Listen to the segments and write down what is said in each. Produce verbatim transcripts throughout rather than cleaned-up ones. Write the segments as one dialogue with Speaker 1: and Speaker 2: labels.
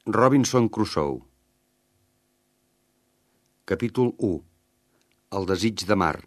Speaker 1: Robinson Crusoe. Capítol u. El desig de mar.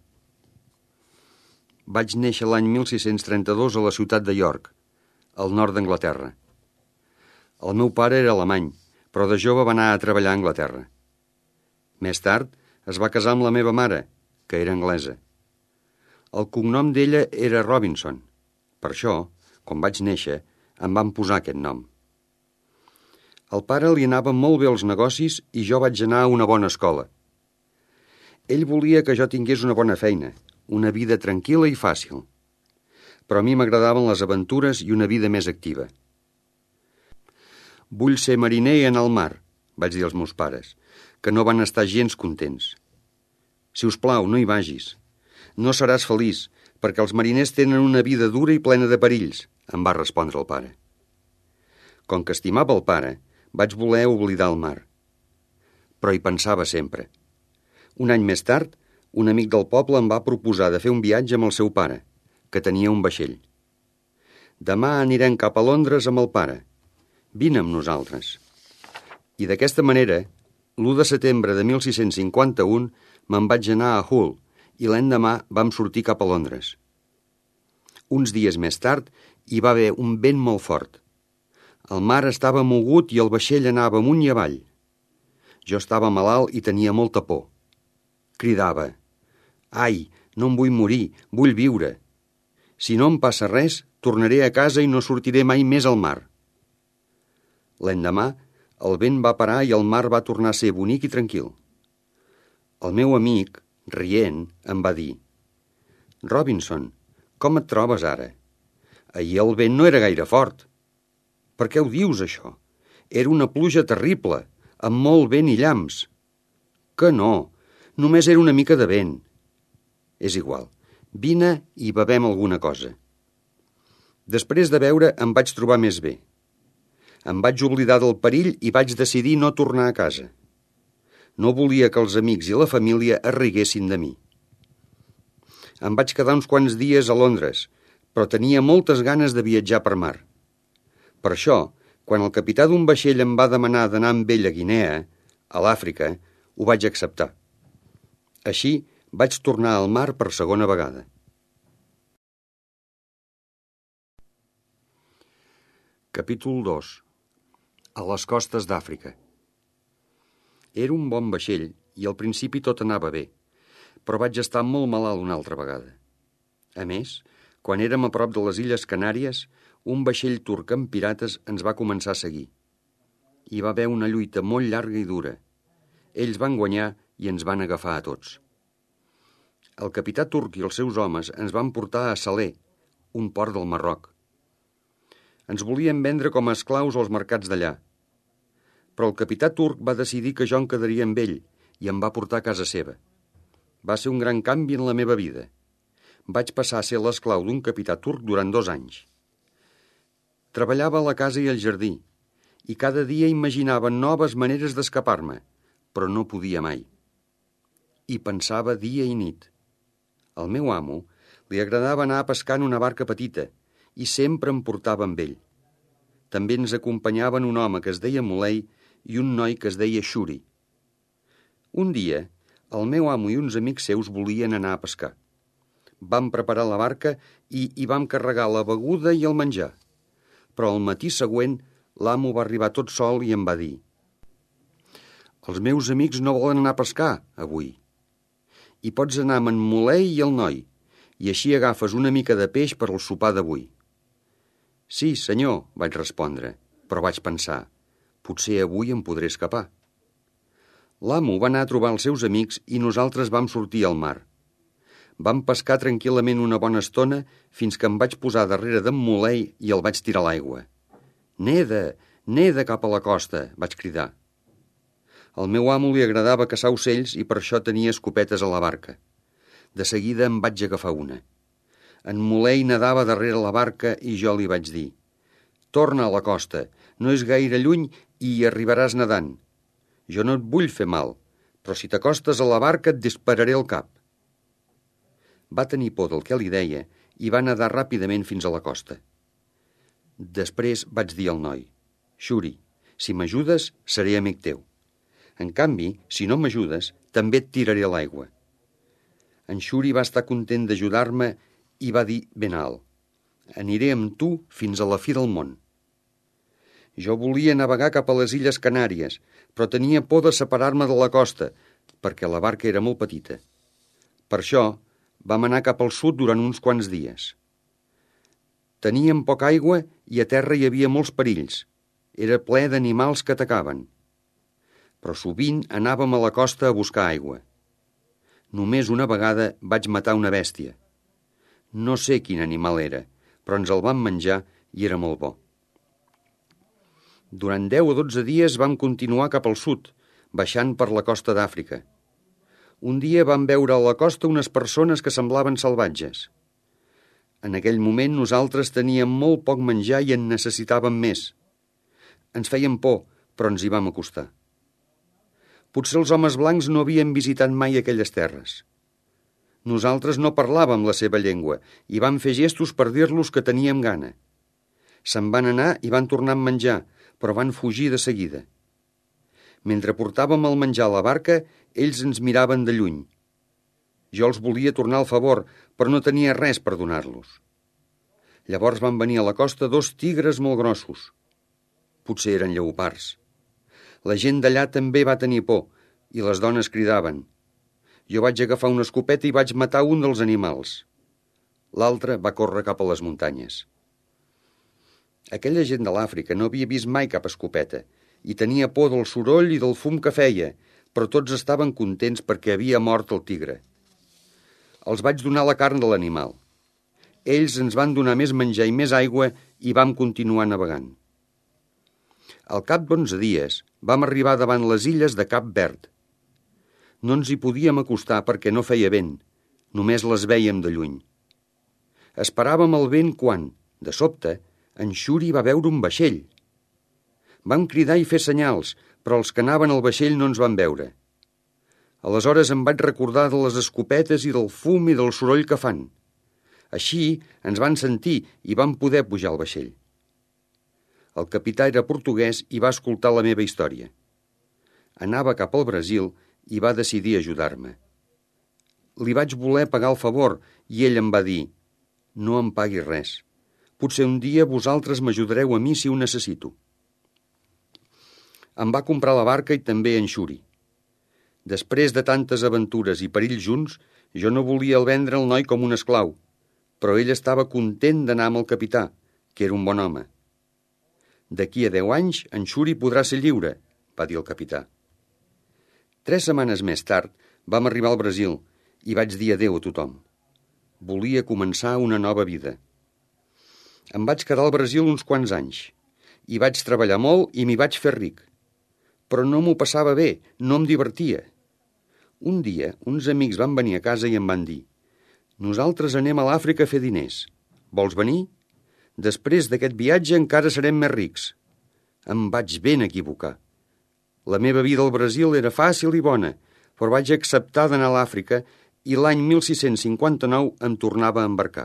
Speaker 1: Vaig néixer l'any mil sis-cents trenta-dos a la ciutat de York, al nord d'Anglaterra. El meu pare era alemany, però de jove va anar a treballar a Anglaterra. Més tard es va casar amb la meva mare, que era anglesa. El cognom d'ella era Robinson. Per això, quan vaig néixer, em van posar aquest nom. Al pare li anaven molt bé els negocis i jo vaig anar a una bona escola. Ell volia que jo tingués una bona feina, una vida tranquil·la i fàcil. Però a mi m'agradaven les aventures i una vida més activa. Vull ser mariner i anar al mar, vaig dir als meus pares, que no van estar gens contents. Si us plau, no hi vagis. No seràs feliç, perquè els mariners tenen una vida dura i plena de perills, em va respondre el pare. Com que estimava el pare, vaig voler oblidar el mar. Però hi pensava sempre. Un any més tard, un amic del poble em va proposar de fer un viatge amb el seu pare, que tenia un vaixell. Demà anirem cap a Londres amb el pare. Vine amb nosaltres. I d'aquesta manera, l'u de setembre de mil sis-cents cinquanta-un, me'n vaig anar a Hull i l'endemà vam sortir cap a Londres. Uns dies més tard, hi va haver un vent molt fort. El mar estava mogut i el vaixell anava amunt i avall. Jo estava malalt i tenia molta por. Cridava: «Ai, no em vull morir, vull viure. Si no em passa res, tornaré a casa i no sortiré mai més al mar». L'endemà, el vent va parar i el mar va tornar a ser bonic i tranquil. El meu amic, rient, em va dir: «Robinson, com et trobes ara? Ahir el vent no era gaire fort». «Per què ho dius, això? Era una pluja terrible, amb molt vent i llamps». «Que no, només era una mica de vent». «És igual, vine i bevem alguna cosa». Després de beure em vaig trobar més bé. Em vaig oblidar del perill i vaig decidir no tornar a casa. No volia que els amics i la família es riguessin de mi. Em vaig quedar uns quants dies a Londres, però tenia moltes ganes de viatjar per mar. Per això, quan el capità d'un vaixell em va demanar d'anar amb ell a Guinea, a l'Àfrica, ho vaig acceptar. Així, vaig tornar al mar per segona vegada. Capítol dos. A les costes d'Àfrica. Era un bon vaixell i al principi tot anava bé, però vaig estar molt malalt una altra vegada. A més, quan érem a prop de les Illes Canàries, un vaixell turc amb pirates ens va començar a seguir. Hi va haver una lluita molt llarga i dura. Ells van guanyar i ens van agafar a tots. El capità turc i els seus homes ens van portar a Salé, un port del Marroc. Ens volien vendre com a esclaus als mercats d'allà. Però el capità turc va decidir que jo em quedaria amb ell i em va portar a casa seva. Va ser un gran canvi en la meva vida. Vaig passar a ser l'esclau d'un capità turc durant dos anys. Treballava a la casa i al jardí, i cada dia imaginava noves maneres d'escapar-me, però no podia mai. I pensava dia i nit. Al meu amo li agradava anar a pescar en una barca petita, i sempre em portava amb ell. També ens acompanyaven un home que es deia Muley i un noi que es deia Shuri. Un dia, el meu amo i uns amics seus volien anar a pescar. Vam preparar la barca i hi vam carregar la beguda i el menjar. Però al matí següent l'amo va arribar tot sol i em va dir: «Els meus amics no volen anar a pescar avui. I pots anar amb en Muley i el noi, i així agafes una mica de peix per al sopar d'avui». «Sí, senyor», vaig respondre, però vaig pensar: potser avui em podré escapar. L'amo va anar a trobar els seus amics i nosaltres vam sortir al mar. Vam pescar tranquil·lament una bona estona fins que em vaig posar darrere d'en Muley i el vaig tirar a l'aigua. «Neda, neda cap a la costa», vaig cridar. Al meu amo li agradava caçar ocells i per això tenia escopetes a la barca. De seguida em vaig agafar una. En Muley nedava darrere la barca i jo li vaig dir: «Torna a la costa, no és gaire lluny i hi arribaràs nedant. Jo no et vull fer mal, però si t'acostes a la barca et dispararé al cap». Va tenir por del que li deia i va nedar ràpidament fins a la costa. Després vaig dir al noi: «Shuri, Si m'ajudes, seré amic teu. En canvi, si no m'ajudes, també et tiraré a l'aigua. En Xuri va estar content d'ajudar-me i va dir ben alt: aniré amb tu fins a la fi del món. Jo volia navegar cap a les Illes Canàries, però tenia por de separar-me de la costa, perquè la barca era molt petita. Per això vam anar cap al sud durant uns quants dies. Teníem poca aigua i a terra hi havia molts perills. Era ple d'animals que atacaven. Però sovint anàvem a la costa a buscar aigua. Només una vegada vaig matar una bèstia. No sé quin animal era, però ens el vam menjar i era molt bo. Durant deu o dotze dies vam continuar cap al sud, baixant per la costa d'Àfrica. Un dia vam veure a la costa unes persones que semblaven salvatges. En aquell moment nosaltres teníem molt poc menjar i en necessitàvem més. Ens feien por, però ens hi vam acostar. Potser els homes blancs no havien visitat mai aquelles terres. Nosaltres no parlàvem la seva llengua i vam fer gestos per dir-los que teníem gana. Se'n van anar i van tornar amb menjar, però van fugir de seguida. Mentre portàvem el menjar a la barca, ells ens miraven de lluny. Jo els volia tornar el favor, però no tenia res per donar-los. Llavors van venir a la costa dos tigres molt grossos. Potser eren lleopards. La gent d'allà també va tenir por, i les dones cridaven. Jo vaig agafar una escopeta i vaig matar un dels animals. L'altre va córrer cap a les muntanyes. Aquella gent de l'Àfrica no havia vist mai cap escopeta i tenia por del soroll i del fum que feia, però tots estaven contents perquè havia mort el tigre. Els vaig donar la carn de l'animal. Ells ens van donar més menjar i més aigua i vam continuar navegant. Al cap d'onze dies vam arribar davant les illes de Cap Verd. No ens hi podíem acostar perquè no feia vent, només les vèiem de lluny. Esperàvem el vent quan, de sobte, en Xuri va veure un vaixell. Vam cridar i fer senyals, però els que anaven al vaixell no ens van veure. Aleshores em vaig recordar de les escopetes i del fum i del soroll que fan. Així ens van sentir i vam poder pujar al vaixell. El capità era portuguès i va escoltar la meva història. Anava cap al Brasil i va decidir ajudar-me. Li vaig voler pagar el favor i ell em va dir: no em paguis res. Potser un dia vosaltres m'ajudareu a mi si ho necessito. Em va comprar la barca i també en Xuri. Després de tantes aventures i perills junts, jo no volia el vendre el noi com un esclau, però ell estava content d'anar amb el capità, que era un bon home. D'aquí a deu anys, en Xuri podrà ser lliure, va dir el capità. Tres setmanes més tard vam arribar al Brasil i vaig dir adéu a tothom. Volia començar una nova vida. Em vaig quedar al Brasil uns quants anys. Hi vaig treballar molt i m'hi vaig fer ric. Però no m'ho passava bé, no em divertia. Un dia, uns amics van venir a casa i em van dir: nosaltres anem a l'Àfrica a fer diners. Vols venir? Després d'aquest viatge encara serem més rics. Em vaig ben equivocar. La meva vida al Brasil era fàcil i bona, però vaig acceptar d'anar a l'Àfrica i l'any mil sis-cents cinquanta-nou em tornava a embarcar.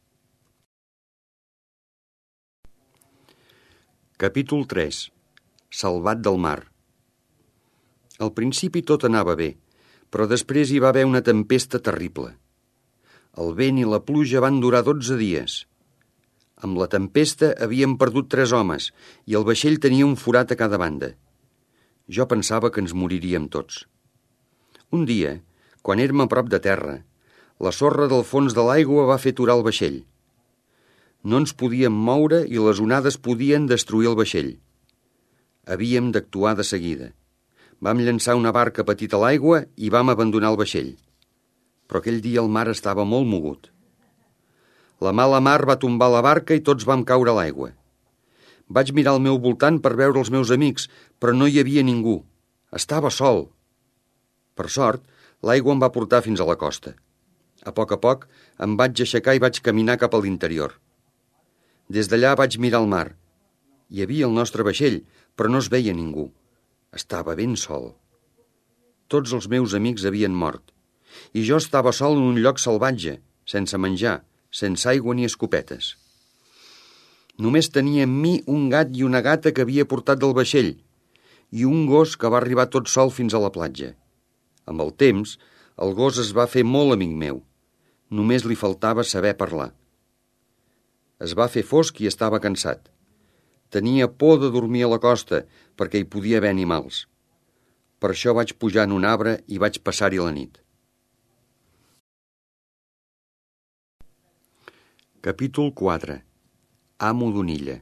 Speaker 1: Capítol tres. Salvat del mar. Al principi tot anava bé, però després hi va haver una tempesta terrible. El vent i la pluja van durar dotze dies. Amb la tempesta havíem perdut tres homes i el vaixell tenia un forat a cada banda. Jo pensava que ens moriríem tots. Un dia, quan érem a prop de terra, la sorra del fons de l'aigua va fer aturar el vaixell. No ens podíem moure i les onades podien destruir el vaixell. Havíem d'actuar de seguida. Vam llançar una barca petita a l'aigua i vam abandonar el vaixell. Però aquell dia el mar estava molt mogut. La mala mar va tombar la barca i tots vam caure a l'aigua. Vaig mirar al meu voltant per veure els meus amics, però no hi havia ningú. Estava sol. Per sort, l'aigua em va portar fins a la costa. A poc a poc em vaig aixecar i vaig caminar cap a l'interior. Des d'allà vaig mirar el mar. Hi havia el nostre vaixell, però no es veia ningú. Estava ben sol. Tots els meus amics havien mort, i jo estava sol en un lloc salvatge, sense menjar, sense aigua ni escopetes. Només tenia amb mi un gat i una gata que havia portat del vaixell i un gos que va arribar tot sol fins a la platja. Amb el temps, el gos es va fer molt amic meu. Només li faltava saber parlar. Es va fer fosc i estava cansat. Tenia por de dormir a la costa perquè hi podia haver animals. Per això vaig pujar en un arbre i vaig passar-hi la nit. Capítol quatre. Amo d'una illa.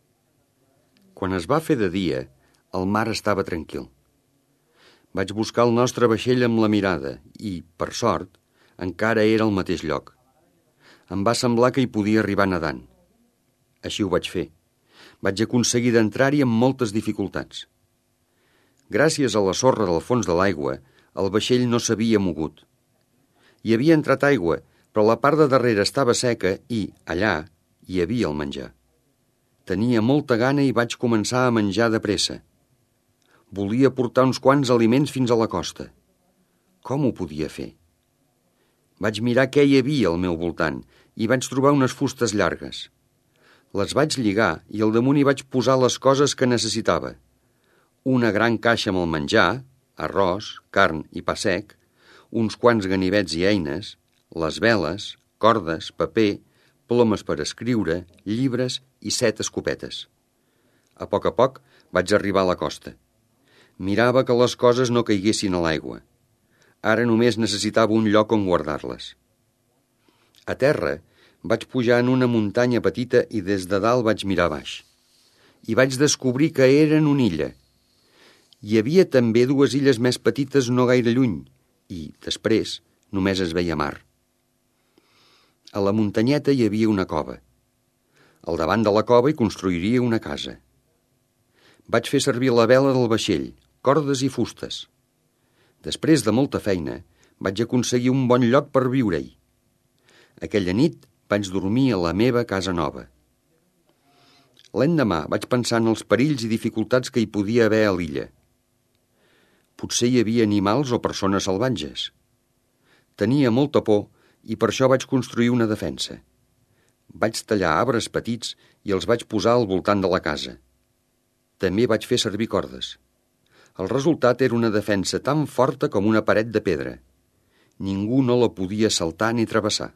Speaker 1: Quan es va fer de dia, el mar estava tranquil. Vaig buscar el nostre vaixell amb la mirada i, per sort, encara era al mateix lloc. Em va semblar que hi podia arribar nedant. Així ho vaig fer. Vaig aconseguir d'entrar-hi amb moltes dificultats. Gràcies a la sorra del fons de l'aigua, el vaixell no s'havia mogut. Hi havia entrat aigua, però la part de darrere estava seca i, allà, hi havia el menjar. Tenia molta gana i vaig començar a menjar de pressa. Volia portar uns quants aliments fins a la costa. Com ho podia fer? Vaig mirar què hi havia al meu voltant i vaig trobar unes fustes llargues. Les vaig lligar i al damunt hi vaig posar les coses que necessitava. Una gran caixa amb el menjar, arròs, carn i pa sec, uns quants ganivets i eines, les veles, cordes, paper, plomes per escriure, llibres i set escopetes. A poc a poc vaig arribar a la costa. Mirava que les coses no caiguessin a l'aigua. Ara només necessitava un lloc on guardar-les. A terra vaig pujar en una muntanya petita i des de dalt vaig mirar baix. I vaig descobrir que era en una illa. Hi havia també dues illes més petites no gaire lluny i, després, només es veia mar. A la muntanyeta hi havia una cova. Al davant de la cova hi construiria una casa. Vaig fer servir la vela del vaixell, cordes i fustes. Després de molta feina, vaig aconseguir un bon lloc per viure-hi. Aquella nit vaig dormir a la meva casa nova. L'endemà vaig pensar en els perills i dificultats que hi podia haver a l'illa. Potser hi havia animals o persones salvatges. Tenia molta por i per això vaig construir una defensa. Vaig tallar arbres petits i els vaig posar al voltant de la casa. També vaig fer servir cordes. El resultat era una defensa tan forta com una paret de pedra. Ningú no la podia saltar ni travessar.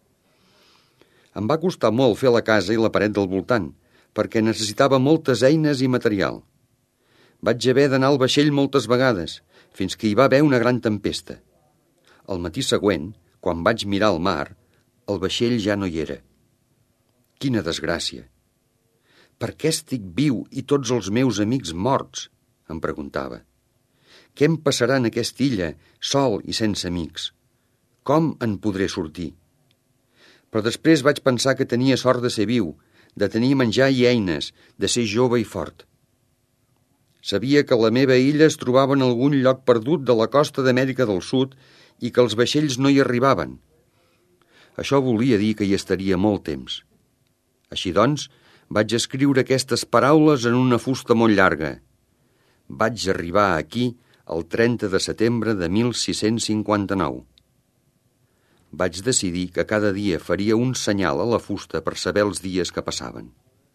Speaker 1: Em va costar molt fer la casa i la paret del voltant, perquè necessitava moltes eines i material. Vaig haver d'anar al vaixell moltes vegades, fins que hi va haver una gran tempesta. El matí següent, quan vaig mirar al mar, el vaixell ja no hi era. Quina desgràcia! Per què estic viu i tots els meus amics morts? Em preguntava. Què em passarà en aquesta illa, sol i sense amics? Com en podré sortir? Però després vaig pensar que tenia sort de ser viu, de tenir menjar i eines, de ser jove i fort. Sabia que la meva illa es trobava en algun lloc perdut de la costa d'Amèrica del Sud i que els vaixells no hi arribaven. Això volia dir que hi estaria molt temps. Així doncs, vaig escriure aquestes paraules en una fusta molt llarga. Vaig arribar aquí el trenta de setembre de mil sis-cents cinquanta-nou. Vaig decidir que cada dia faria un senyal a la fusta per saber els dies que passaven.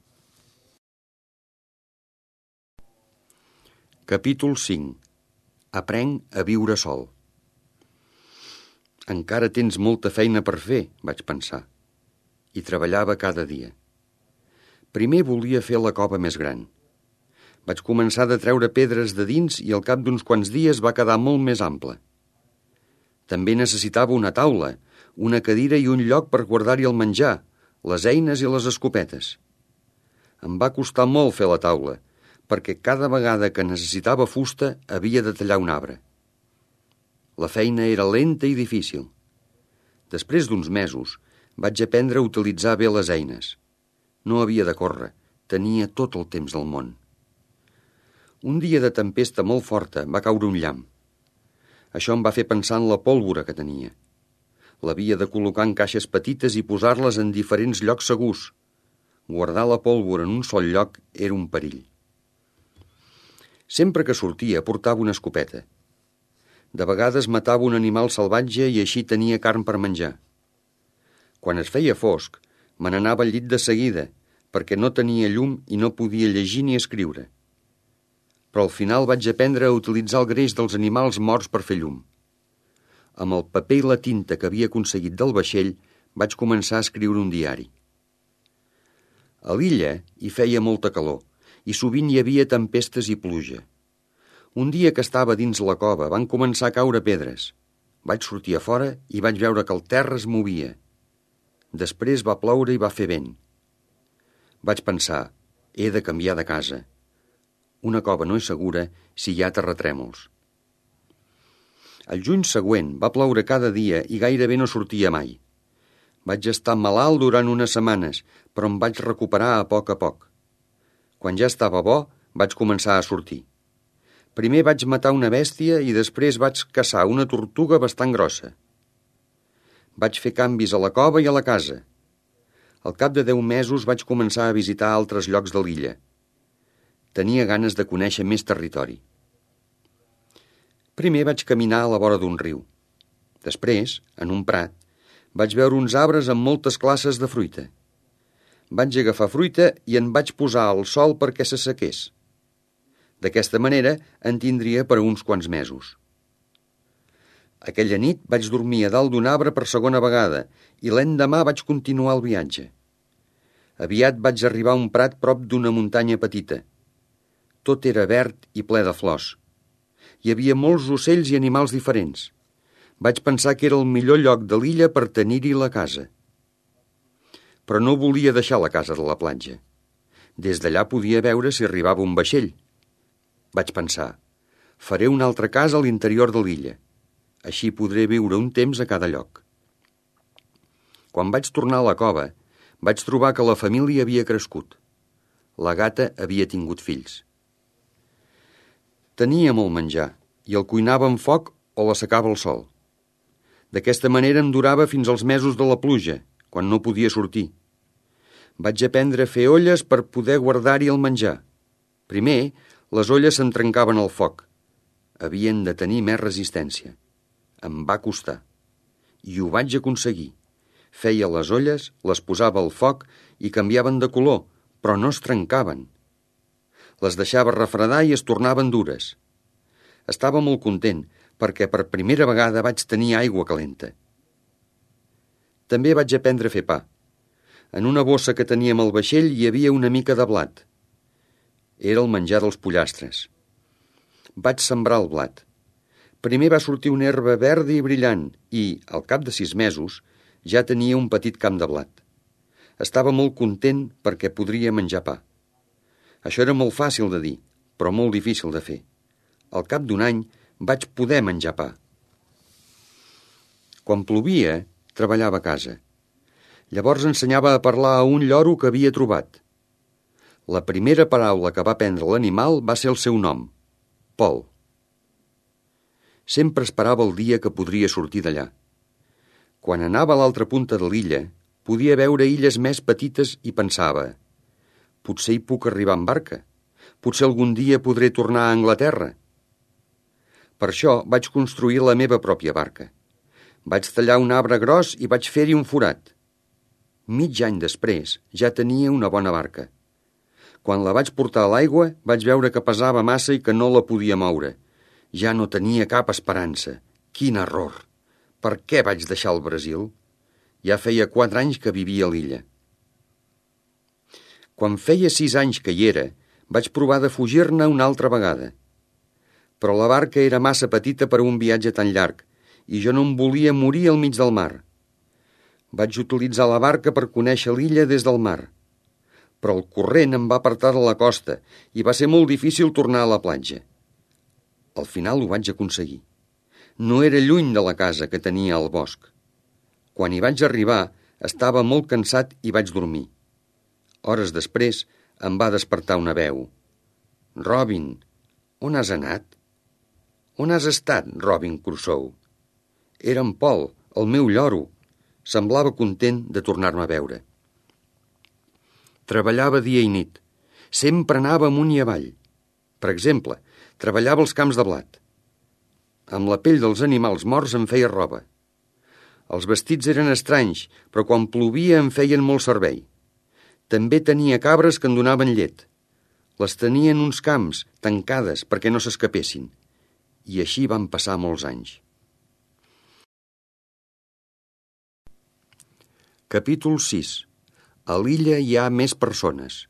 Speaker 1: Capítol cinc. Aprenc a viure sol. Encara tens molta feina per fer, vaig pensar, i treballava cada dia. Primer volia fer la cova més gran. Vaig començar de treure pedres de dins i al cap d'uns quants dies va quedar molt més ample. També necessitava una taula, una cadira i un lloc per guardar-hi el menjar, les eines i les escopetes. Em va costar molt fer la taula, perquè cada vegada que necessitava fusta havia de tallar un arbre. La feina era lenta i difícil. Després d'uns mesos, vaig aprendre a utilitzar bé les eines. No havia de córrer, tenia tot el temps del món. Un dia de tempesta molt forta va caure un llamp. Això em va fer pensar en la pólvora que tenia. L'havia de col·locar en caixes petites i posar-les en diferents llocs segurs. Guardar la pólvora en un sol lloc era un perill. Sempre que sortia portava una escopeta. De vegades matava un animal salvatge i així tenia carn per menjar. Quan es feia fosc, me n'anava al llit de seguida, perquè no tenia llum i no podia llegir ni escriure. Però al final vaig aprendre a utilitzar el greix dels animals morts per fer llum. Amb el paper i la tinta que havia aconseguit del vaixell, vaig començar a escriure un diari. A l'illa hi feia molta calor i sovint hi havia tempestes i pluja. Un dia que estava dins la cova van començar a caure pedres. Vaig sortir a fora i vaig veure que el terra es movia. Després va ploure i va fer vent. Vaig pensar, he de canviar de casa. Una cova no és segura si hi ha terratrèmols. El juny següent va ploure cada dia i gairebé no sortia mai. Vaig estar malalt durant unes setmanes, però em vaig recuperar a poc a poc. Quan ja estava bo, vaig començar a sortir. Primer vaig matar una bèstia i després vaig caçar una tortuga bastant grossa. Vaig fer canvis a la cova i a la casa. Al cap de deu mesos vaig començar a visitar altres llocs de l'illa. Tenia ganes de conèixer més territori. Primer vaig caminar a la vora d'un riu. Després, en un prat, vaig veure uns arbres amb moltes classes de fruita. Vaig agafar fruita i en vaig posar al sol perquè s'assequés. D'aquesta manera en tindria per a uns quants mesos. Aquella nit vaig dormir a dalt d'un arbre per segona vegada i l'endemà vaig continuar el viatge. Aviat vaig arribar a un prat prop d'una muntanya petita. Tot era verd i ple de flors. Hi havia molts ocells i animals diferents. Vaig pensar que era el millor lloc de l'illa per tenir-hi la casa. Però no volia deixar la casa de la platja. Des d'allà podia veure si arribava un vaixell. Vaig pensar, faré una altra casa a l'interior de l'illa. Així podré viure un temps a cada lloc. Quan vaig tornar a la cova, vaig trobar que la família havia crescut. La gata havia tingut fills. Tenia molt menjar i el cuinava amb foc o l'assecava al sol. D'aquesta manera em durava fins als mesos de la pluja, quan no podia sortir. Vaig aprendre a fer olles per poder guardar-hi el menjar. Primer, les olles se'n trencaven al foc. Havien de tenir més resistència. Em va costar. I ho vaig aconseguir. Feia les olles, les posava al foc i canviaven de color, però no es trencaven. Les deixava refredar i es tornaven dures. Estava molt content, perquè per primera vegada vaig tenir aigua calenta. També vaig aprendre a fer pa. En una bossa que teníem al vaixell hi havia una mica de blat. Era el menjar dels pollastres. Vaig sembrar el blat. Primer va sortir una herba verda i brillant i, al cap de sis mesos, ja tenia un petit camp de blat. Estava molt content perquè podria menjar pa. Això era molt fàcil de dir, però molt difícil de fer. Al cap d'un any vaig poder menjar pa. Quan plovia, treballava a casa. Llavors ensenyava a parlar a un lloro que havia trobat. La primera paraula que va aprendre l'animal va ser el seu nom, Pol. Sempre esperava el dia que podria sortir d'allà. Quan anava a l'altra punta de l'illa, podia veure illes més petites i pensava, potser hi puc arribar en barca, potser algun dia podré tornar a Anglaterra. Per això vaig construir la meva pròpia barca. Vaig tallar un arbre gros i vaig fer-hi un forat. Mig any després ja tenia una bona barca. Quan la vaig portar a l'aigua, vaig veure que pesava massa i que no la podia moure. Ja no tenia cap esperança. Quin error! Per què vaig deixar el Brasil? Ja feia quatre anys que vivia a l'illa. Quan feia sis anys que hi era, vaig provar de fugir-ne una altra vegada. Però la barca era massa petita per a un viatge tan llarg i jo no em volia morir al mig del mar. Vaig utilitzar la barca per conèixer l'illa des del mar. Però el corrent em va apartar de la costa i va ser molt difícil tornar a la platja. Al final ho vaig aconseguir. No era lluny de la casa que tenia al bosc. Quan hi vaig arribar, estava molt cansat i vaig dormir. Hores després em va despertar una veu. Robin, on has anat? On has estat, Robin Crusoe? Era en Paul, el meu lloro. Semblava content de tornar-me a veure. Treballava dia i nit. Sempre anava amunt i avall. Per exemple, treballava als camps de blat. Amb la pell dels animals morts em feia roba. Els vestits eren estranys, però quan plovia em feien molt servei. També tenia cabres que en donaven llet. Les tenia en uns camps, tancades, perquè no s'escapessin. I així van passar molts anys. Capítol sis. A l'illa hi ha més persones.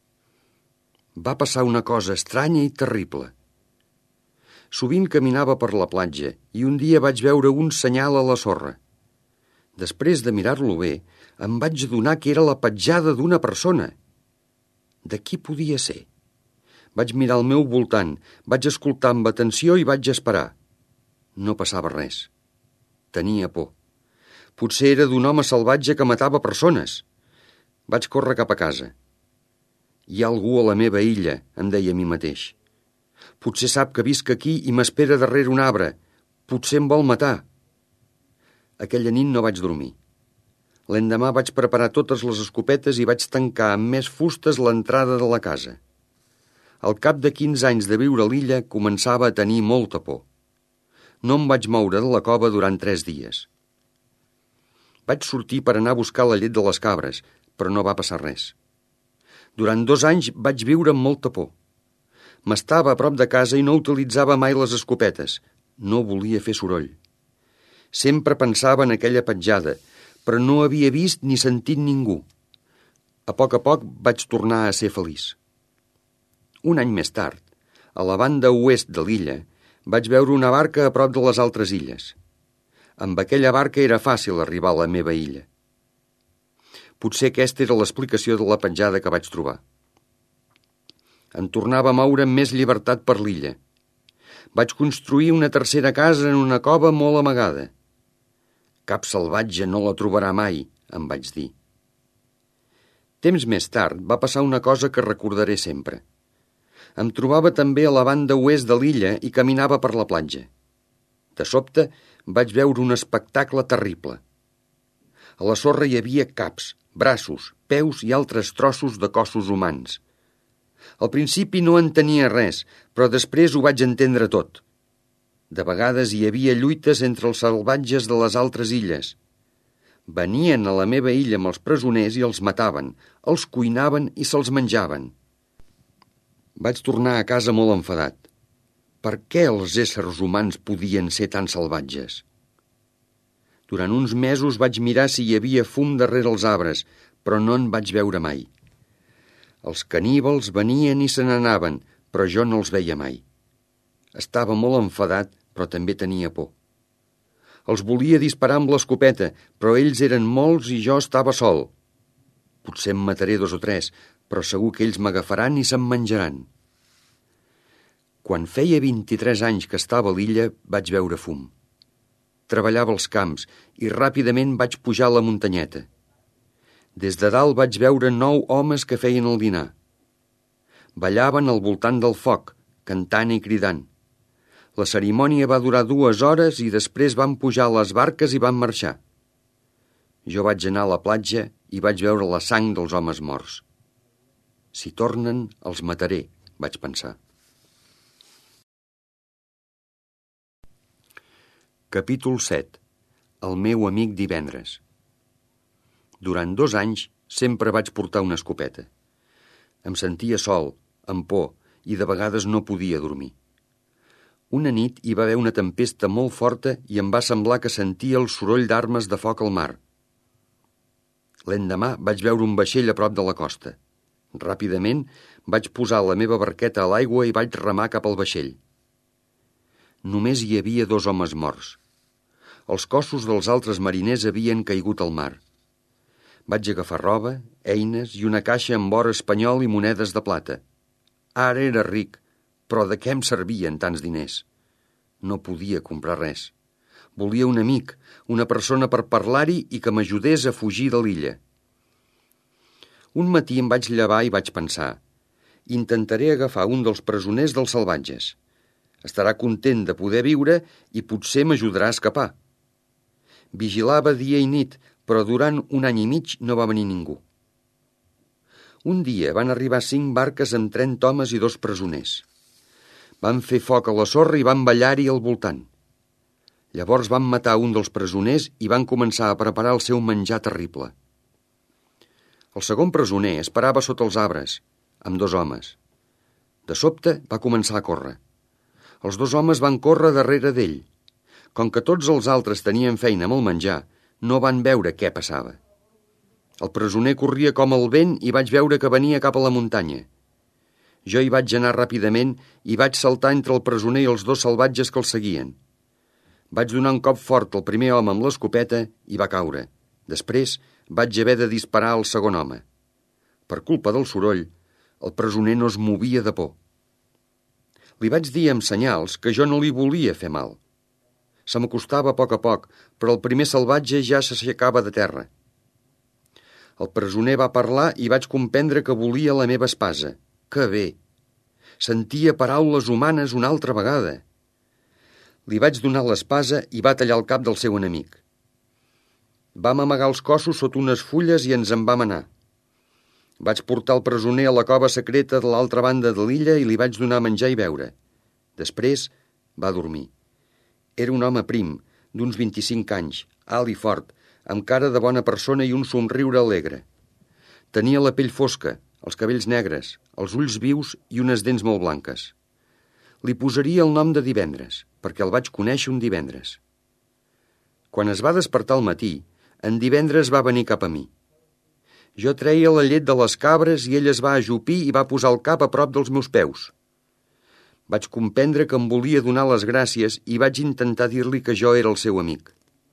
Speaker 1: Va passar una cosa estranya i terrible. Sovint caminava per la platja i un dia vaig veure un senyal a la sorra. Després de mirar-lo bé, em vaig adonar que era la petjada d'una persona. De qui podia ser? Vaig mirar al meu voltant, vaig escoltar amb atenció i vaig esperar. No passava res. Tenia por. Potser era d'un home salvatge que matava persones. Vaig córrer cap a casa. Hi ha algú a la meva illa, em deia a mi mateix. Potser sap que visc aquí i m'espera darrere un arbre. Potser em vol matar. Aquella nit no vaig dormir. L'endemà vaig preparar totes les escopetes i vaig tancar amb més fustes l'entrada de la casa. Al cap de quinze anys de viure a l'illa començava a tenir molta por. No em vaig moure de la cova durant tres dies. Vaig sortir per anar a buscar la llet de les cabres, però no va passar res. Durant dos anys vaig viure amb molta por. M'estava a prop de casa i no utilitzava mai les escopetes. No volia fer soroll. Sempre pensava en aquella petjada, però no havia vist ni sentit ningú. A poc a poc vaig tornar a ser feliç. Un any més tard, a la banda oest de l'illa, vaig veure una barca a prop de les altres illes. Amb aquella barca era fàcil arribar a la meva illa. Potser aquesta era l'explicació de la petjada que vaig trobar. Em tornava a moure amb més llibertat per l'illa. Vaig construir una tercera casa en una cova molt amagada. Cap salvatge no la trobarà mai, em vaig dir. Temps més tard va passar una cosa que recordaré sempre. Em trobava també a la banda oest de l'illa i caminava per la platja. De sobte vaig veure un espectacle terrible. A la sorra hi havia caps, braços, peus i altres trossos de cossos humans. Al principi no entenia res, però després ho vaig entendre tot. De vegades hi havia lluites entre els salvatges de les altres illes. Venien a la meva illa amb els presoners i els mataven, els cuinaven i se'ls menjaven. Vaig tornar a casa molt enfadat. Per què els éssers humans podien ser tan salvatges? Durant uns mesos vaig mirar si hi havia fum darrere els arbres, però no en vaig veure mai. Els caníbals venien i se n'anaven, però jo no els veia mai. Estava molt enfadat, però també tenia por. Els volia disparar amb l'escopeta, però ells eren molts i jo estava sol. Potser em mataré dos o tres, però segur que ells m'agafaran i se'm menjaran. Quan feia vint-i-tres anys que estava a l'illa, vaig veure fum. Treballava als camps i ràpidament vaig pujar a la muntanyeta. Des de dalt vaig veure nou homes que feien el dinar. Ballaven al voltant del foc, cantant i cridant. La cerimònia va durar dues hores i després van pujar a les barques i van marxar. Jo vaig anar a la platja i vaig veure la sang dels homes morts. Si tornen, els mataré, vaig pensar. Capítol set. El meu amic divendres. Durant dos anys sempre vaig portar una escopeta. Em sentia sol, amb por, i de vegades no podia dormir. Una nit hi va haver una tempesta molt forta i em va semblar que sentia el soroll d'armes de foc al mar. L'endemà vaig veure un vaixell a prop de la costa. Ràpidament vaig posar la meva barqueta a l'aigua i vaig remar cap al vaixell. Només hi havia dos homes morts. Els cossos dels altres mariners havien caigut al mar. Vaig agafar roba, eines i una caixa amb or espanyol i monedes de plata. Ara era ric, però de què em servien tants diners? No podia comprar res. Volia un amic, una persona per parlar-hi i que m'ajudés a fugir de l'illa. Un matí em vaig llevar i vaig pensar: intentaré agafar un dels presoners dels salvatges. Estarà content de poder viure i potser m'ajudarà a escapar. Vigilava dia i nit, però durant un any i mig no va venir ningú. Un dia van arribar cinc barques amb trenta homes i dos presoners. Van fer foc a la sorra i van ballar-hi al voltant. Llavors van matar un dels presoners i van començar a preparar el seu menjar terrible. El segon presoner esperava sota els arbres, amb dos homes. De sobte va començar a córrer. Els dos homes van córrer darrere d'ell. Com que tots els altres tenien feina amb el menjar, no van veure què passava. El presoner corria com el vent i vaig veure que venia cap a la muntanya. Jo hi vaig anar ràpidament i vaig saltar entre el presoner i els dos salvatges que el seguien. Vaig donar un cop fort al primer home amb l'escopeta i va caure. Després vaig haver de disparar al segon home. Per culpa del soroll, el presoner no es movia de por. Li vaig dir amb senyals que jo no li volia fer mal. Se m'acostava a poc a poc, però el primer salvatge ja s'aixecava de terra. El presoner va parlar i vaig comprendre que volia la meva espasa. Que bé! Sentia paraules humanes una altra vegada. Li vaig donar l'espasa i va tallar el cap del seu enemic. Vam amagar els cossos sota unes fulles i ens en vam anar. Vaig portar el presoner a la cova secreta de l'altra banda de l'illa i li vaig donar menjar i beure. Després va dormir. Era un home prim, d'uns vint-i-cinc anys, alt i fort, amb cara de bona persona i un somriure alegre. Tenia la pell fosca, els cabells negres, els ulls vius i unes dents molt blanques. Li posaria el nom de Divendres, perquè el vaig conèixer un divendres. Quan es va despertar al matí, en Divendres va venir cap a mi. Jo treia la llet de les cabres i ell es va ajupir i va posar el cap a prop dels meus peus. Vaig comprendre que em volia donar les gràcies i vaig intentar dir-li que jo era el seu amic.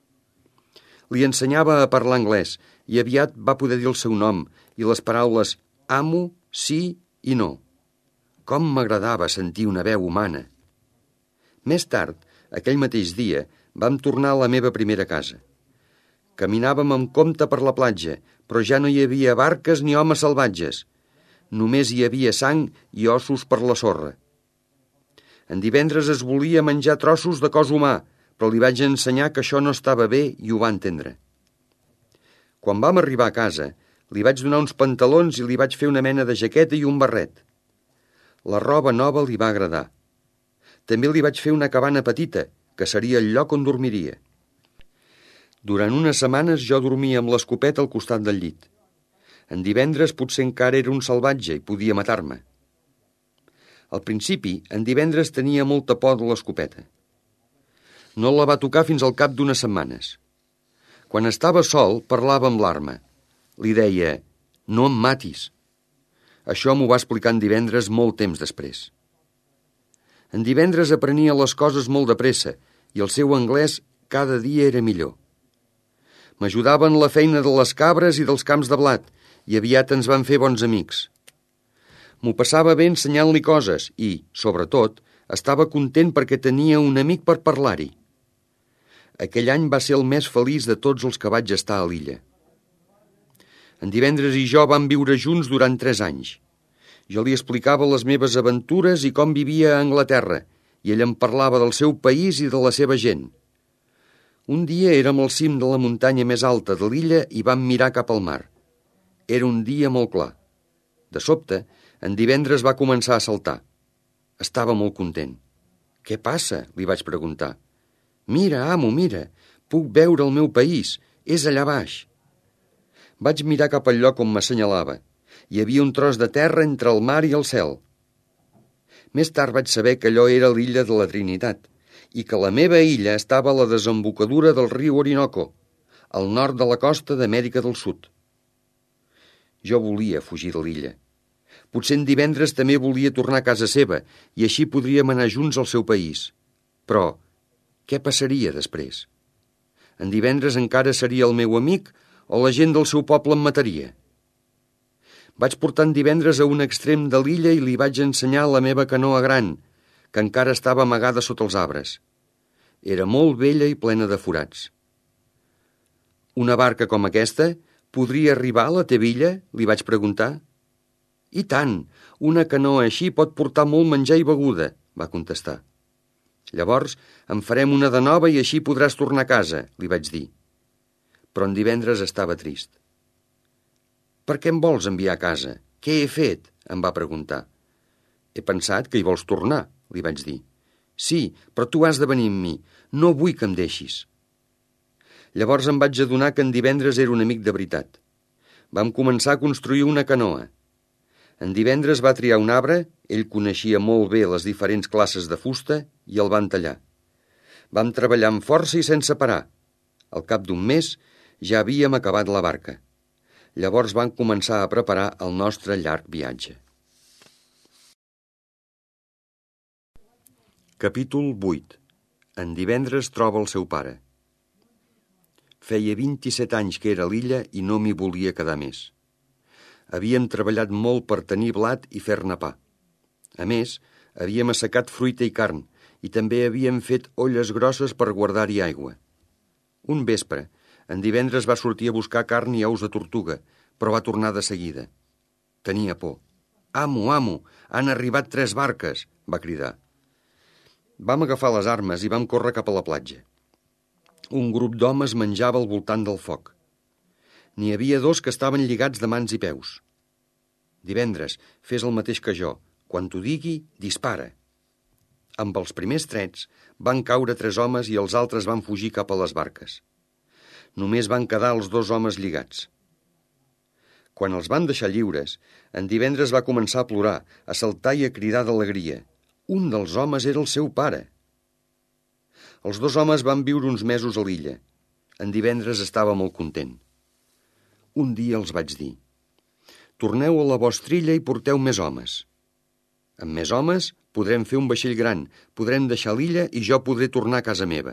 Speaker 1: Li ensenyava a parlar anglès i aviat va poder dir el seu nom i les paraules amo, sí i no. Com m'agradava sentir una veu humana. Més tard, aquell mateix dia, vam tornar a la meva primera casa. Caminàvem amb compte per la platja, però ja no hi havia barques ni homes salvatges. Només hi havia sang i ossos per la sorra. En Divendres es volia menjar trossos de cos humà, però li vaig ensenyar que això no estava bé i ho va entendre. Quan vam arribar a casa, li vaig donar uns pantalons i li vaig fer una mena de jaqueta i un barret. La roba nova li va agradar. També li vaig fer una cabana petita, que seria el lloc on dormiria. Durant unes setmanes jo dormia amb l'escopeta al costat del llit. En Divendres potser encara era un salvatge i podia matar-me. Al principi, en Divendres tenia molta por de l'escopeta. No la va tocar fins al cap d'unes setmanes. Quan estava sol, parlava amb l'arma. Li deia, no em matis. Això m'ho va explicar en Divendres molt temps després. En Divendres aprenia les coses molt de pressa i el seu anglès cada dia era millor. M'ajudava en la feina de les cabres i dels camps de blat i aviat ens van fer bons amics. M'ho passava bé ensenyant-li coses i, sobretot, estava content perquè tenia un amic per parlar-hi. Aquell any va ser el més feliç de tots els que vaig estar a l'illa. En Divendres i jo vam viure junts durant tres anys. Jo li explicava les meves aventures i com vivia a Anglaterra, i ell em parlava del seu país i de la seva gent. Un dia érem al cim de la muntanya més alta de l'illa i vam mirar cap al mar. Era un dia molt clar. De sobte, en Divendres va començar a saltar. Estava molt content. «Què passa?», li vaig preguntar. «Mira, amo, mira, puc veure el meu país, és allà baix». Vaig mirar cap al lloc on m'assenyalava. Hi havia un tros de terra entre el mar i el cel. Més tard vaig saber que allò era l'illa de la Trinitat i que la meva illa estava a la desembocadura del riu Orinoco, al nord de la costa d'Amèrica del Sud. Jo volia fugir de l'illa. Potser en Divendres també volia tornar a casa seva i així podríem anar junts al seu país. Però què passaria després? En Divendres encara seria el meu amic o la gent del seu poble em mataria? Vaig portar en Divendres a un extrem de l'illa i li vaig ensenyar la meva canoa gran, que encara estava amagada sota els arbres. Era molt vella i plena de forats. «Una barca com aquesta podria arribar a la teva illa?», li vaig preguntar. «I tant, una canoa així pot portar molt menjar i beguda», va contestar. «Llavors en farem una de nova i així podràs tornar a casa», li vaig dir. Però en Divendres estava trist. «Per què em vols enviar a casa? Què he fet?», em va preguntar. «He pensat que hi vols tornar», li vaig dir. «Sí, però tu has de venir amb mi. No vull que em deixis». Llavors em vaig adonar que en Divendres era un amic de veritat. Vam començar a construir una canoa. En Divendres va triar un arbre, ell coneixia molt bé les diferents classes de fusta i el van tallar. Vam treballar amb força i sense parar. Al cap d'un mes ja havíem acabat la barca. Llavors vam començar a preparar el nostre llarg viatge. Capítol vuit. En Divendres troba el seu pare. Feia vint-i-set anys que era a l'illa i no m'hi volia quedar més. Havíem treballat molt per tenir blat i fer-ne pa. A més, havíem assecat fruita i carn i també havíem fet olles grosses per guardar-hi aigua. Un vespre, en Divendres va sortir a buscar carn i ous de tortuga, però va tornar de seguida. Tenia por. «Amo, amo, han arribat tres barques!» va cridar. Vam agafar les armes i vam córrer cap a la platja. Un grup d'homes menjava al voltant del foc. N'hi havia dos que estaven lligats de mans i peus. «Divendres, fes el mateix que jo. Quan t'ho digui, dispara». Amb els primers trets van caure tres homes i els altres van fugir cap a les barques. Només van quedar els dos homes lligats. Quan els van deixar lliures, en Divendres va començar a plorar, a saltar i a cridar d'alegria. Un dels homes era el seu pare. Els dos homes van viure uns mesos a l'illa. En Divendres estava molt content. Un dia els vaig dir: «Torneu a la vostra illa i porteu més homes. Amb més homes podrem fer un vaixell gran, podrem deixar l'illa i jo podré tornar a casa meva».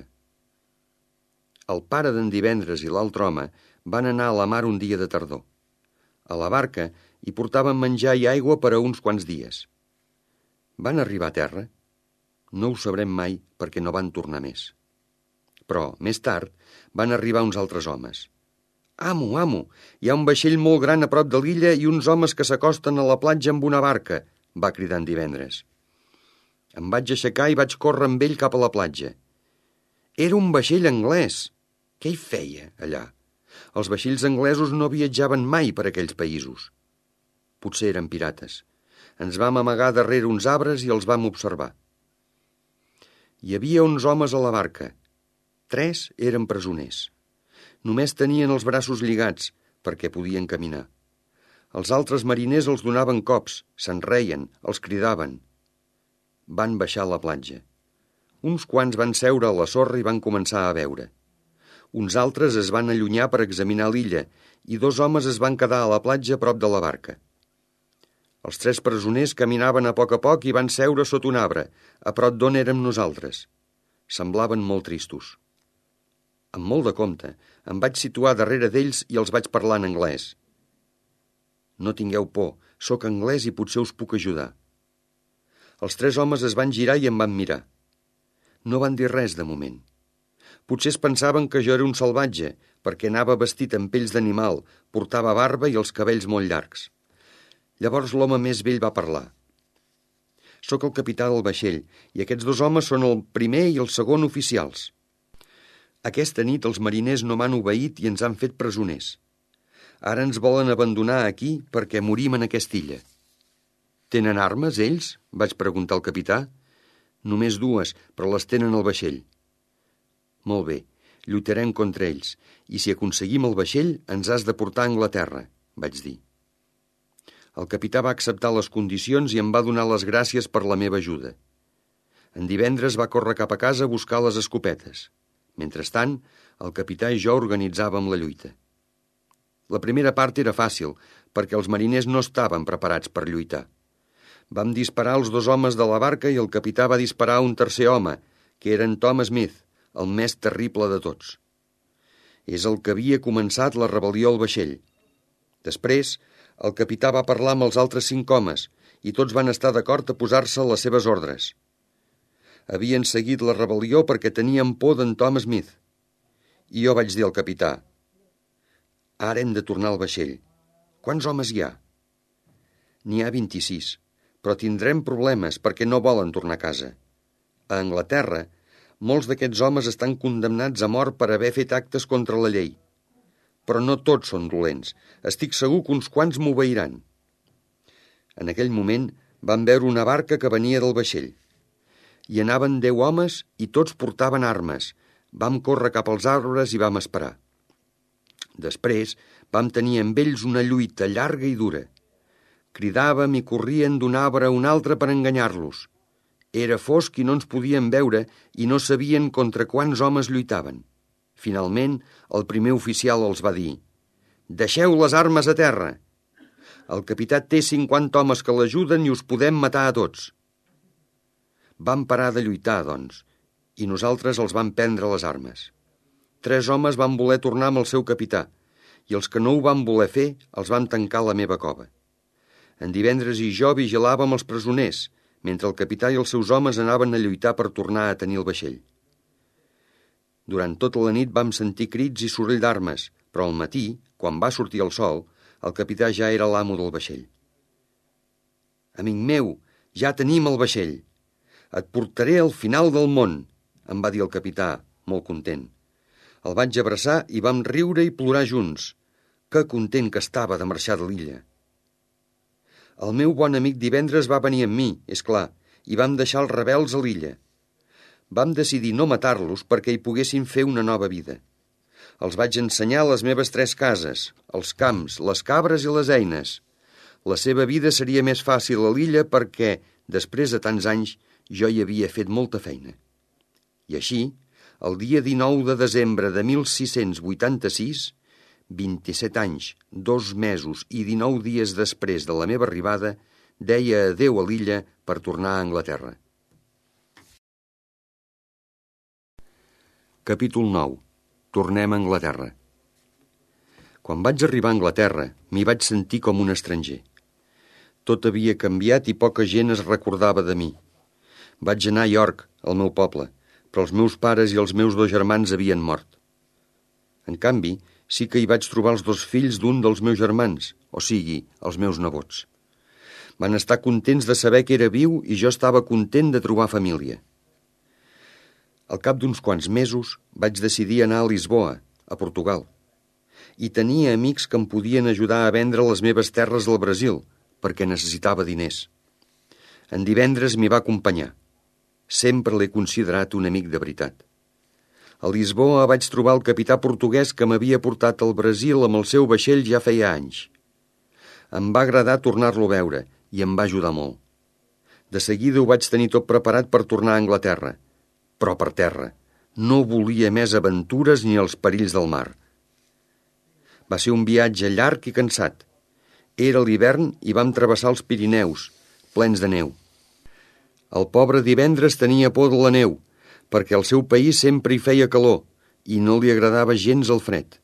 Speaker 1: El pare d'en Divendres i l'altre home van anar a la mar un dia de tardor. A la barca hi portaven menjar i aigua per a uns quants dies. Van arribar a terra? No ho sabrem mai perquè no van tornar més. Però, més tard, van arribar uns altres homes. «Amo, amo, hi ha un vaixell molt gran a prop de l'illa i uns homes que s'acosten a la platja amb una barca», va cridar en Divendres. Em vaig aixecar i vaig córrer amb ell cap a la platja. Era un vaixell anglès. Què hi feia, allà? Els vaixells anglesos no viatjaven mai per aquells països. Potser eren pirates. Ens vam amagar darrere uns arbres i els vam observar. Hi havia uns homes a la barca. Tres eren presoners. Només tenien els braços lligats, perquè podien caminar. Els altres mariners els donaven cops, se'n reien, els cridaven. Van baixar a la platja. Uns quants van seure a la sorra i van començar a beure. Uns altres es van allunyar per examinar l'illa i dos homes es van quedar a la platja a prop de la barca. Els tres presoners caminaven a poc a poc i van seure sota un arbre, a prop d'on érem nosaltres. Semblaven molt tristos. Amb molt de compte, em vaig situar darrere d'ells i els vaig parlar en anglès. «No tingueu por, sóc anglès i potser us puc ajudar». Els tres homes es van girar i em van mirar. No van dir res de moment. Potser es pensaven que jo era un salvatge, perquè anava vestit amb pells d'animal, portava barba i els cabells molt llargs. Llavors l'home més vell va parlar. «Sóc el capità del vaixell i aquests dos homes són el primer i el segon oficials. Aquesta nit els mariners no m'han obeït i ens han fet presoners. Ara ens volen abandonar aquí perquè morim en aquesta illa». «Tenen armes, ells?», vaig preguntar al capità. «Només dues, però les tenen al vaixell». «Molt bé, lluitarem contra ells, i si aconseguim el vaixell ens has de portar a Anglaterra», vaig dir. El capità va acceptar les condicions i em va donar les gràcies per la meva ajuda. En Divendres va córrer cap a casa a buscar les escopetes. Mentrestant, el capità i jo organitzàvem la lluita. La primera part era fàcil, perquè els mariners no estaven preparats per lluitar. Vam disparar als dos homes de la barca i el capità va disparar a un tercer home, que era en Tom Smith, el més terrible de tots. És el que havia començat la rebel·lió al vaixell. Després, el capità va parlar amb els altres cinc homes i tots van estar d'acord a posar-se a les seves ordres. Havien seguit la rebel·lió perquè tenien por d'en Tom Smith. I jo vaig dir al capità: «Ara hem de tornar al vaixell. Quants homes hi ha?» «N'hi ha vint-i-sis, però tindrem problemes perquè no volen tornar a casa. A Anglaterra, molts d'aquests homes estan condemnats a mort per haver fet actes contra la llei. Però no tots són dolents. Estic segur que uns quants m'obeiran». En aquell moment van veure una barca que venia del vaixell. Hi anaven deu homes i tots portaven armes. Vam córrer cap als arbres i vam esperar. Després Vam tenir amb ells una lluita llarga i dura. Cridàvem i corrien d'un arbre a un altre per enganyar-los. Era fosc i no ens podien veure i no sabien contra quants homes lluitaven. Finalment, el primer oficial els va dir: «Deixeu les armes a terra. El capità té cinquanta homes que l'ajuden i us podem matar a tots». Vam parar de lluitar, doncs, i nosaltres els vam prendre les armes. Tres homes van voler tornar amb el seu capità, i els que no ho van voler fer els van tancar a la meva cova. En Divendres i jo vigilàvem els presoners, mentre el capità i els seus homes anaven a lluitar per tornar a tenir el vaixell. Durant tota la nit vam sentir crits i soroll d'armes, però al matí, quan va sortir el sol, el capità ja era l'amo del vaixell. «Amic meu, ja tenim el vaixell. Et portaré al final del món», em va dir el capità, molt content. El vaig abraçar i vam riure i plorar junts. Que content que estava de marxar de l'illa. El meu bon amic Divendres va venir amb mi, és clar, i vam deixar els rebels a l'illa. Vam decidir no matar-los perquè hi poguessin fer una nova vida. Els vaig ensenyar les meves tres cases, els camps, les cabres i les eines. La seva vida seria més fàcil a l'illa perquè, després de tants anys, jo hi havia fet molta feina. I així, el dia dinou de desembre de mil sis-cents vuitanta-sis, vint-i-set anys, dos mesos i dinou dies després de la meva arribada, deia adéu a l'illa per tornar a Anglaterra. Capítol nou. Tornem a Anglaterra. Quan vaig arribar a Anglaterra, m'hi vaig sentir com un estranger. Tot havia canviat i poca gent es recordava de mi. Vaig anar a York, al meu poble, però els meus pares i els meus dos germans havien mort. En canvi, sí que hi vaig trobar els dos fills d'un dels meus germans, o sigui, els meus nebots. Van estar contents de saber que era viu i jo estava content de trobar família. Al cap d'uns quants mesos vaig decidir anar a Lisboa, a Portugal, i tenia amics que em podien ajudar a vendre les meves terres al Brasil, perquè necessitava diners. En Divendres m'hi va acompanyar. Sempre l'he considerat un amic de veritat. A Lisboa vaig trobar el capità portuguès que m'havia portat al Brasil amb el seu vaixell ja feia anys. Em va agradar tornar-lo a veure i em va ajudar molt. De seguida ho vaig tenir tot preparat per tornar a Anglaterra, però per terra. No volia més aventures ni els perills del mar. Va ser un viatge llarg i cansat. Era l'hivern i vam travessar els Pirineus, plens de neu. El pobre Divendres tenia por de la neu, perquè al seu país sempre hi feia calor i no li agradava gens el fred.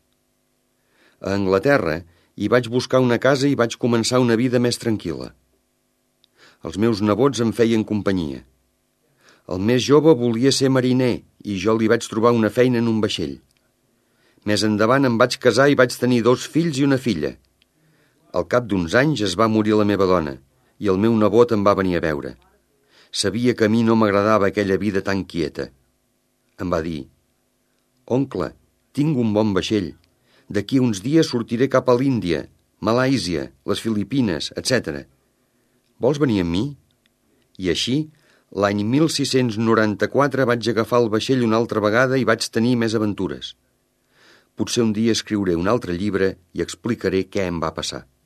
Speaker 1: A Anglaterra hi vaig buscar una casa i vaig començar una vida més tranquil·la. Els meus nebots em feien companyia. El més jove volia ser mariner i jo li vaig trobar una feina en un vaixell. Més endavant em vaig casar i vaig tenir dos fills i una filla. Al cap d'uns anys es va morir la meva dona i el meu nebot em va venir a veure. Sabia que a mi no m'agradava aquella vida tan quieta. Em va dir: «Oncle, tinc un bon vaixell. D'aquí uns dies sortiré cap a l'Índia, Malàisia, les Filipines, etcètera. Vols venir amb mi?» I així, l'any mil sis-cents noranta-quatre vaig agafar el vaixell una altra vegada i vaig tenir més aventures. Potser un dia escriuré un altre llibre i explicaré què em va passar.